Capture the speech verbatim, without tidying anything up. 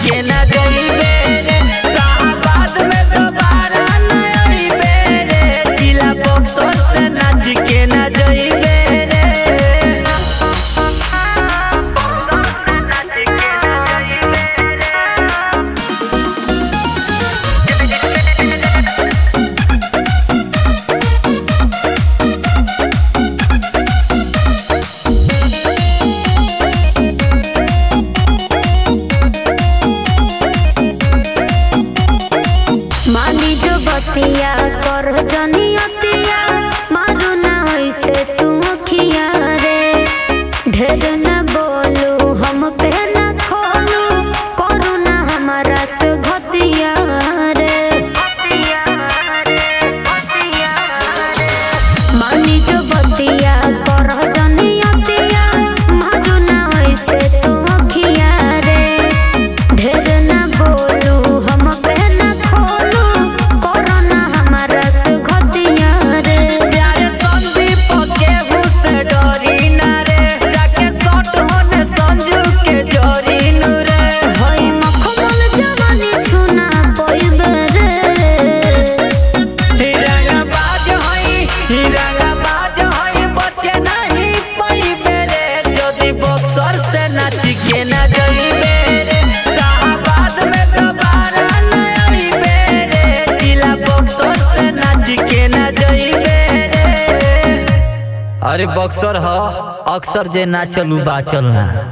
के ना जइबे रे शाहबाद में दोबारा ना आइबे रे जिला बक्सर से नाच के ना जइबे रे मानी जो बतिया कर जनियतिया मारू ना होइसे तू अखिया रे ढेर ना बोलू हम पे ना खोलू करू ना हमारा से घतिया रे मानी जो बतिया कर जनियतिया मारू ना होइसे तू अखिया रे ढेर ना बोलू हम पे ना खोलू करू ना हमारा से घतिया रे प्यारे संदीप के हुसे डरी ना रे जाके सट होने संजू के जोरी नु रे होई मखमल जवानी छुना पइबे रे हिरंगा बाज होई हिरंगा बाज होई बच्चे नहीं पइबे रे जदी बक्सर से नाच के ना जइबे रे शाहबाद में दोबारा ना आइबे रे जिला बक्सर से नाच के ना जइबे रे अरे बक्सर ह अक्सर जे ना चलू बा चलना।